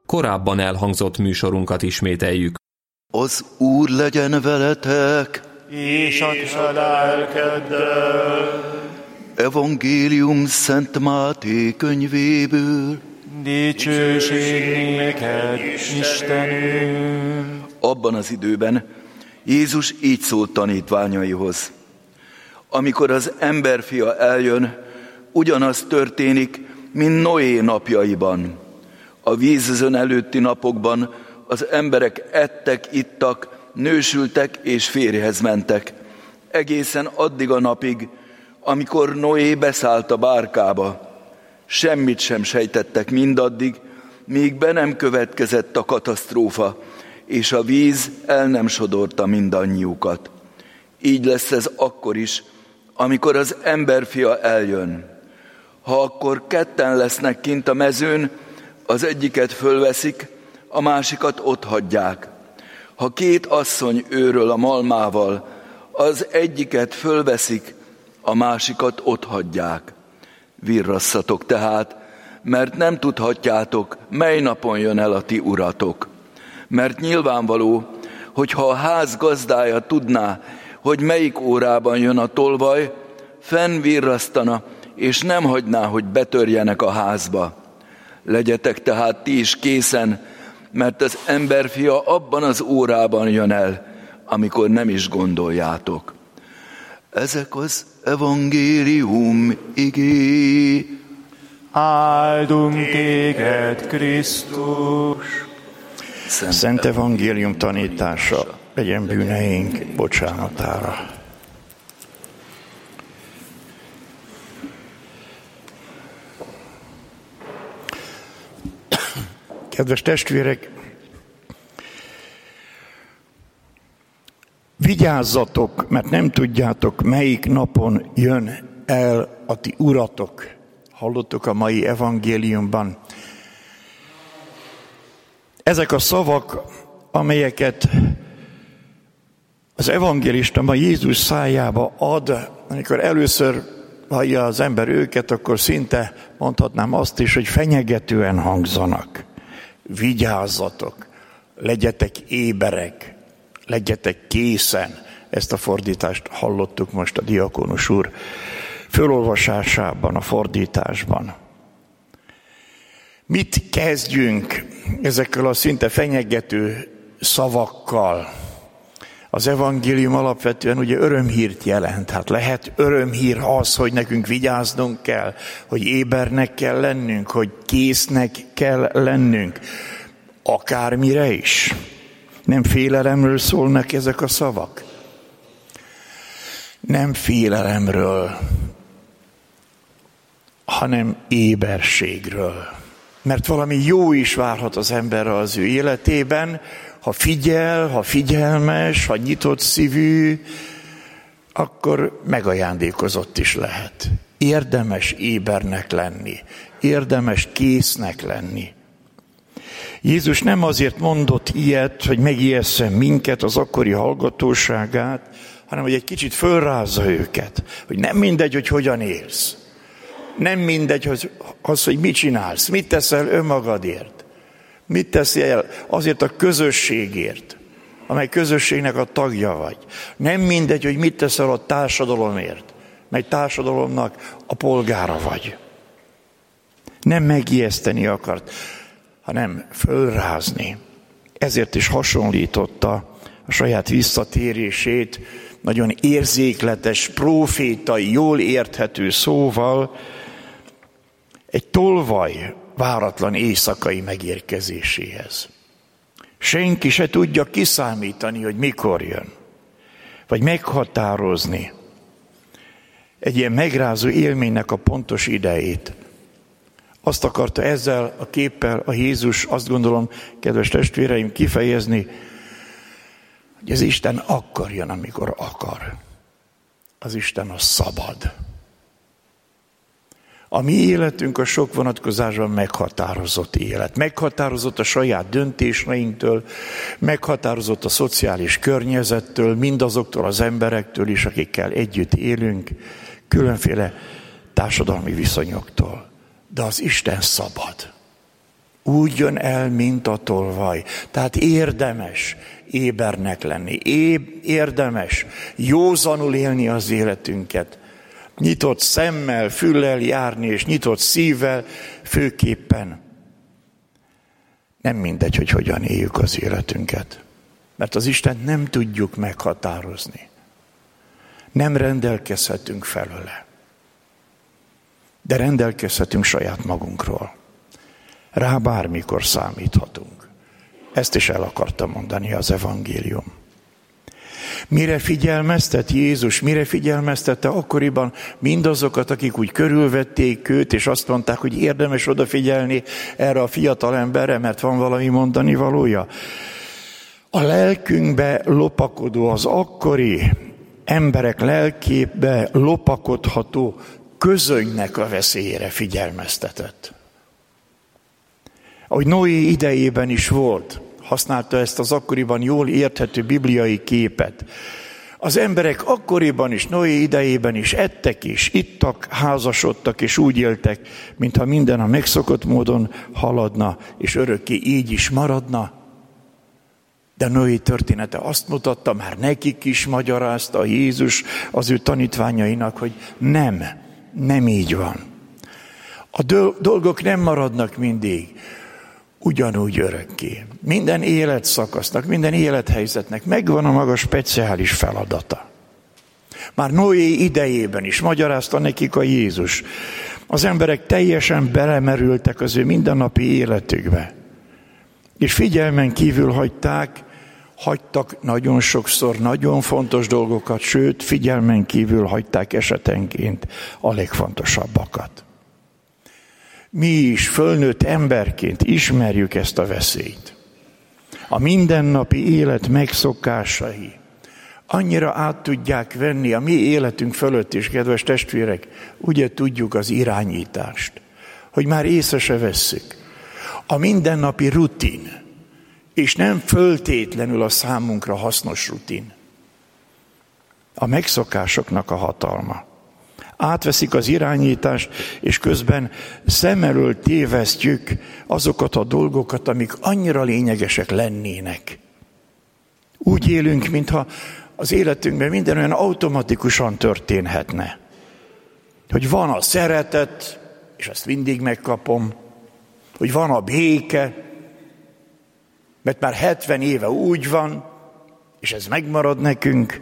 korábban elhangzott műsorunkat ismételjük. Az Úr legyen veletek, és a lelkeddel. Evangélium Szent Máté könyvéből. Dicsőség néked, Istenünk! Abban az időben Jézus így szólt tanítványaihoz: amikor az emberfia eljön, ugyanaz történik, mint Noé napjaiban. A vízözön előtti napokban az emberek ettek, ittak, nősültek és férjhez mentek, egészen addig a napig, amikor Noé beszállt a bárkába. Semmit sem sejtettek mindaddig, míg be nem következett a katasztrófa, és a víz el nem sodorta mindannyiukat. Így lesz ez akkor is, amikor az emberfia eljön. Ha akkor ketten lesznek kint a mezőn, az egyiket fölveszik, a másikat otthagyják. Ha két asszony őröl a malmával, az egyiket fölveszik, a másikat otthagyják. Virrasszatok tehát, mert nem tudhatjátok, mely napon jön el a ti uratok. Mert nyilvánvaló, hogy ha a ház gazdája tudná, hogy melyik órában jön a tolvaj, fennvirrasztana, és nem hagyná, hogy betörjenek a házba. Legyetek tehát ti is készen, mert az emberfia abban az órában jön el, amikor nem is gondoljátok. Ezek az evangélium igé. Áldunk téged, Krisztus! Szent evangélium tanítása legyen bűneink bocsánatára. Kedves testvérek, vigyázzatok, mert nem tudjátok, melyik napon jön el a ti uratok. Hallottuk a mai evangéliumban. Ezek a szavak, amelyeket az evangélista ma Jézus szájába ad, amikor először hallja az ember őket, akkor szinte mondhatnám azt is, hogy fenyegetően hangzanak. Vigyázzatok, legyetek éberek, legyetek készen. Ezt a fordítást hallottuk most a diakónus úr fölolvasásában, a fordításban. Mit kezdjünk ezekkel a szinte fenyegető szavakkal? Az evangélium alapvetően ugye örömhírt jelent. Hát lehet örömhír az, hogy nekünk vigyáznunk kell, hogy ébernek kell lennünk, hogy késznek kell lennünk. Akármire is. Nem félelemről szólnak ezek a szavak? Nem félelemről, hanem éberségről. Mert valami jó is várhat az emberre az ő életében, ha figyel, ha figyelmes, ha nyitott szívű, akkor megajándékozott is lehet. Érdemes ébernek lenni, érdemes késznek lenni. Jézus nem azért mondott ilyet, hogy megijesszen minket, az akkori hallgatóságát, hanem hogy egy kicsit fölrázza őket, hogy nem mindegy, hogy hogyan élsz. Nem mindegy, hogy mit csinálsz, mit teszel önmagadért. Mit teszel azért a közösségért, amely közösségnek a tagja vagy. Nem mindegy, hogy mit teszel a társadalomért, mely társadalomnak a polgára vagy. Nem megijeszteni akart, hanem fölrázni. Ezért is hasonlította a saját visszatérését nagyon érzékletes, profétai, jól érthető szóval egy tolvaj váratlan éjszakai megérkezéséhez. Senki se tudja kiszámítani, hogy mikor jön, vagy meghatározni egy ilyen megrázó élménynek a pontos idejét. Azt akarta ezzel a képpel a Jézus, azt gondolom, kedves testvéreim, kifejezni, hogy az Isten akkor jön, amikor akar. Az Isten a szabad. A mi életünk a sok vonatkozásban meghatározott élet. Meghatározott a saját döntéseinktől, meghatározott a szociális környezettől, mindazoktól az emberektől is, akikkel együtt élünk, különféle társadalmi viszonyoktól. De az Isten szabad. úgy jön el, mint a tolvaj. Tehát érdemes ébernek lenni, érdemes józanul élni az életünket, nyitott szemmel, füllel járni, és nyitott szívvel főképpen. Nem mindegy, hogy hogyan éljük az életünket, mert az Istent nem tudjuk meghatározni. Nem rendelkezhetünk felőle, de rendelkezhetünk saját magunkról. Rá bármikor számíthatunk. Ezt is el akarta mondani az evangélium. Mire figyelmeztet Jézus, mire figyelmeztette akkoriban mindazokat, akik úgy körülvették őt, és azt mondták, hogy érdemes odafigyelni erre a fiatal emberre, mert van valami mondani valója? A lelkünkbe lopakodó, az akkori emberek lelkébe lopakodható közönynek a veszélyére figyelmeztetett. Ahogy Noé idejében is volt, használta ezt az akkoriban jól érthető bibliai képet. Az emberek akkoriban is, Noé idejében is ettek és ittak, házasodtak és úgy éltek, mintha minden a megszokott módon haladna, és örökké így is maradna. De Noé története azt mutatta, már nekik is magyarázta Jézus az ő tanítványainak, hogy nem így van. A dolgok nem maradnak mindig ugyanúgy örökké. Minden életszakasznak, minden élethelyzetnek megvan a maga speciális feladata. Már Noé idejében is magyarázta nekik a Jézus. Az emberek teljesen belemerültek az ő mindennapi életükbe. És figyelmen kívül hagytak nagyon sokszor nagyon fontos dolgokat, sőt, figyelmen kívül hagyták esetenként a legfontosabbakat. Mi is fölnőtt emberként ismerjük ezt a veszélyt. A mindennapi élet megszokásai annyira át tudják venni a mi életünk fölött is, kedves testvérek, ugye tudjuk az irányítást, hogy már észre se vesszük. A mindennapi rutin, és nem föltétlenül a számunkra hasznos rutin. A megszokásoknak a hatalma. Átveszik az irányítást, és közben szem elől tévesztjük azokat a dolgokat, amik annyira lényegesek lennének. Úgy élünk, mintha az életünkben minden olyan automatikusan történhetne. Hogy van a szeretet, és ezt mindig megkapom, hogy van a béke, mert már 70 éve úgy van, és ez megmarad nekünk,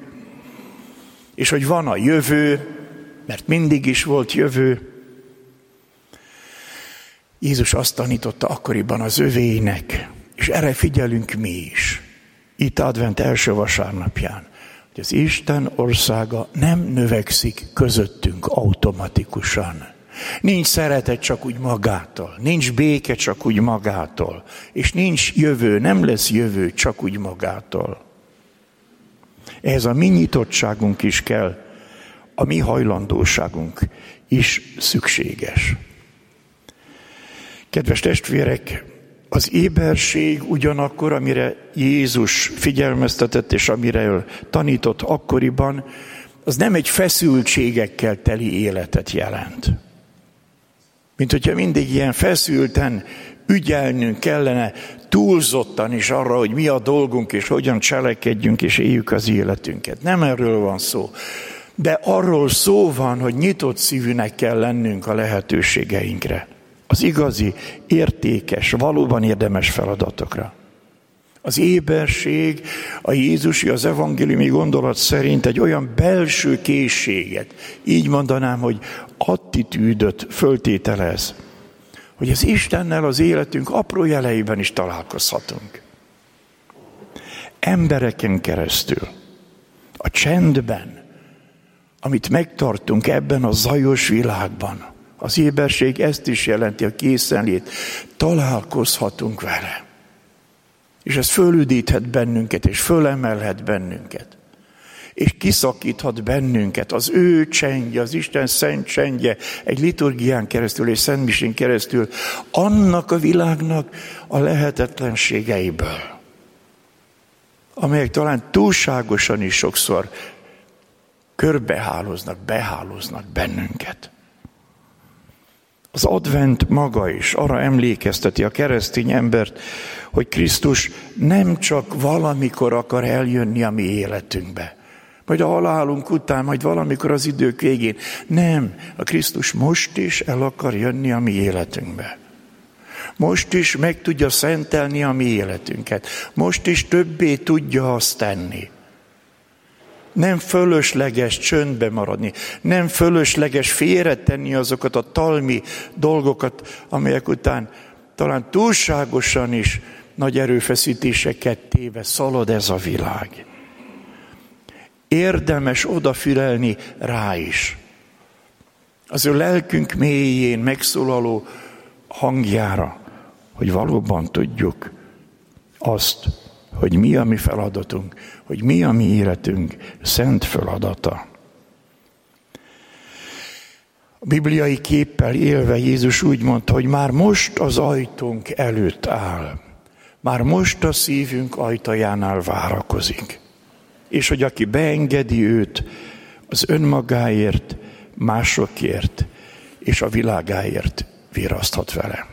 és hogy van a jövő, mert mindig is volt jövő. Jézus azt tanította akkoriban az övéinek, és erre figyelünk mi is. Itt advent első vasárnapján, hogy az Isten országa nem növekszik közöttünk automatikusan. Nincs szeretet csak úgy magától, nincs béke csak úgy magától, és nincs jövő, nem lesz jövő csak úgy magától. Ehhez a mi nyitottságunk is kell, a mi hajlandóságunk is szükséges. Kedves testvérek, az éberség ugyanakkor, amire Jézus figyelmeztetett, és amire tanított akkoriban, az nem egy feszültségekkel teli életet jelent. Mint hogyha mindig ilyen feszülten ügyelnünk kellene túlzottan is arra, hogy mi a dolgunk, és hogyan cselekedjünk, és éljük az életünket. Nem erről van szó. De arról szó van, hogy nyitott szívűnek kell lennünk a lehetőségeinkre. Az igazi, értékes, valóban érdemes feladatokra. Az éberség a jézusi, az evangéliumi gondolat szerint egy olyan belső készséget, így mondanám, hogy attitűdöt föltételez, hogy az Istennel az életünk apró jeleiben is találkozhatunk. Embereken keresztül, a csendben, amit megtartunk ebben a zajos világban, az éberség ezt is jelenti, a készenlét, találkozhatunk vele. És ez fölüdíthet bennünket, és fölemelhet bennünket. És kiszakíthat bennünket az ő csendje, az Isten szent csendje egy liturgián keresztül és szentmisén keresztül annak a világnak a lehetetlenségeiből, amelyek talán túlságosan is sokszor behálóznak bennünket. Az advent maga is arra emlékezteti a keresztény embert, hogy Krisztus nem csak valamikor akar eljönni a mi életünkbe, majd a halálunk után, majd valamikor az idők végén. Nem, a Krisztus most is el akar jönni a mi életünkbe. Most is meg tudja szentelni a mi életünket. Most is többé tudja azt tenni. Nem fölösleges csöndbe maradni, nem fölösleges félretenni azokat a talmi dolgokat, amelyek után talán túlságosan is nagy erőfeszítéseket téve szalad ez a világ. Érdemes odafigyelni rá is. Az ő lelkünk mélyén megszólaló hangjára, hogy valóban tudjuk azt, hogy mi a mi feladatunk, hogy mi a mi életünk szent feladata. A bibliai képpel élve Jézus úgy mondta, hogy már most az ajtónk előtt áll. Már most a szívünk ajtajánál várakozik. És hogy aki beengedi őt, az önmagáért, másokért és a világáért viraszthat vele.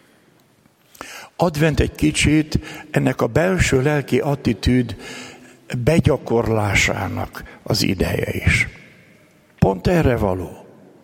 Advent egy kicsit ennek a belső lelki attitűd begyakorlásának az ideje is. Pont erre való.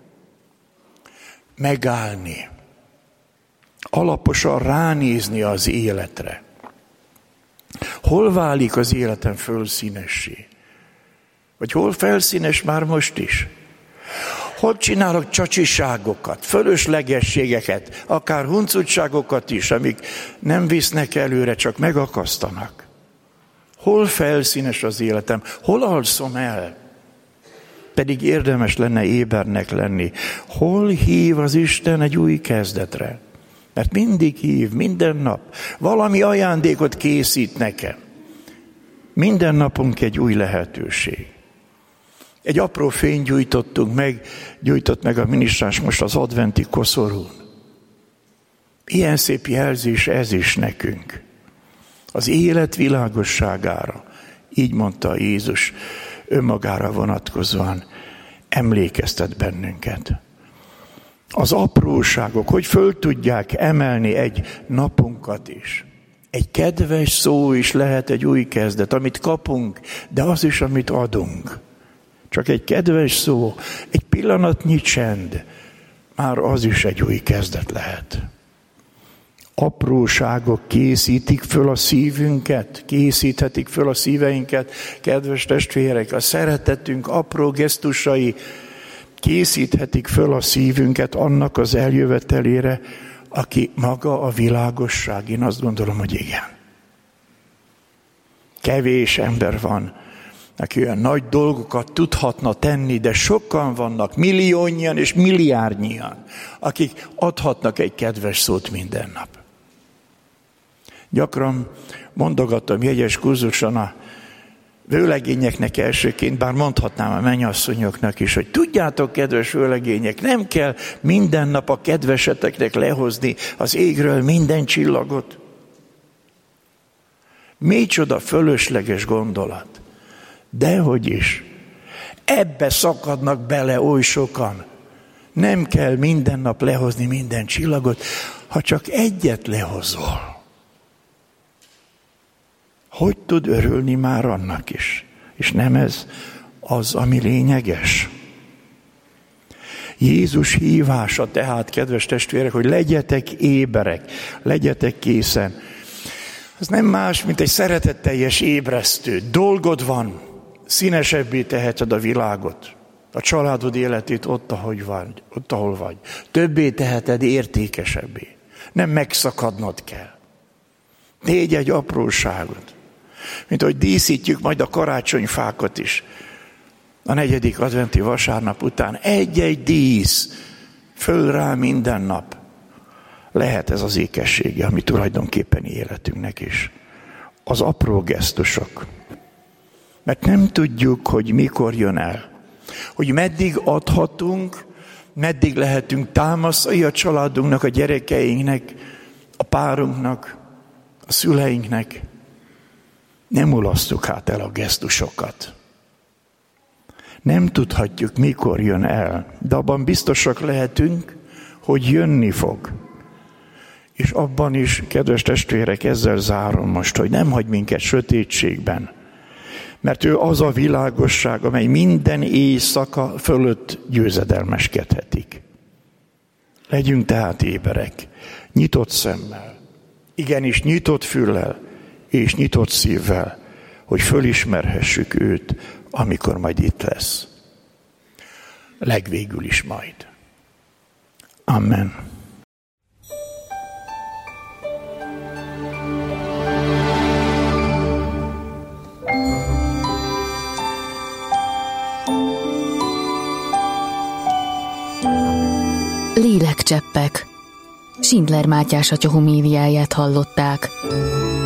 Megállni. Alaposan ránézni az életre. Hol válik az életem fölszínessé? Vagy hol felszínes már most is? Hol csinálok csacsiságokat, fölöslegességeket, akár huncutságokat is, amik nem visznek előre, csak megakasztanak? Hol felszínes az életem? Hol alszom el? Pedig érdemes lenne ébernek lenni. Hol hív az Isten egy új kezdetre? Mert mindig hív, minden nap. Valami ajándékot készít nekem. Minden napunk egy új lehetőség. Egy apró fényt gyújtott meg a minisztráns most az adventi koszorún. Ilyen szép jelzés ez is nekünk. Az élet világosságára, így mondta Jézus önmagára vonatkozóan, emlékeztet bennünket. Az apróságok, hogy föl tudják emelni egy napunkat is. Egy kedves szó is lehet egy új kezdet, amit kapunk, de az is, amit adunk. Csak egy kedves szó, egy pillanatnyi csend, már az is egy új kezdet lehet. Apróságok készítik föl a szívünket, készíthetik föl a szíveinket, kedves testvérek, a szeretetünk apró gesztusai készíthetik föl a szívünket annak az eljövetelére, aki maga a világosság. Én azt gondolom, hogy igen. Kevés ember van, aki olyan nagy dolgokat tudhatna tenni, de sokan vannak, milliónyian és milliárdnyian, akik adhatnak egy kedves szót minden nap. Gyakran mondogatom jegyes kurzuson a vőlegényeknek elsőként, bár mondhatnám a mennyasszonyoknak is, hogy tudjátok, kedves vőlegények, nem kell minden nap a kedveseteknek lehozni az égről minden csillagot. Micsoda fölösleges gondolat. Dehogy is. Ebbe szakadnak bele oly sokan. Nem kell minden nap lehozni minden csillagot, ha csak egyet lehozol. Hogy tud örülni már annak is? És nem ez az, ami lényeges? Jézus hívása tehát, kedves testvérek, hogy legyetek éberek, legyetek készen. Az nem más, mint egy szeretetteljes ébresztő. Dolgod van, színesebbé teheted a világot, a családod életét ott, ahol vagy. Többé teheted értékesebbé. Nem megszakadnod kell. Tégy egy apróságot. Mint ahogy díszítjük majd a karácsonyfákat is. A 4. adventi vasárnap után egy-egy dísz föl rá minden nap. Lehet ez az ékessége, ami tulajdonképpen életünknek is. Az apró gesztusok. Mert nem tudjuk, hogy mikor jön el. Hogy meddig adhatunk, meddig lehetünk támaszai a családunknak, a gyerekeinknek, a párunknak, a szüleinknek. Nem mulasztjuk hát el a gesztusokat. Nem tudhatjuk, mikor jön el, de abban biztosak lehetünk, hogy jönni fog. És abban is, kedves testvérek, ezzel zárom most, hogy nem hagy minket sötétségben, mert ő az a világosság, amely minden éjszaka fölött győzedelmeskedhetik. Legyünk tehát éberek, nyitott szemmel, igenis nyitott füllel és nyitott szívvel, hogy fölismerhessük őt, amikor majd itt lesz. Legvégül is majd. Amen. Lélekcseppek. Schindler Mátyás atya homéliáját hallották.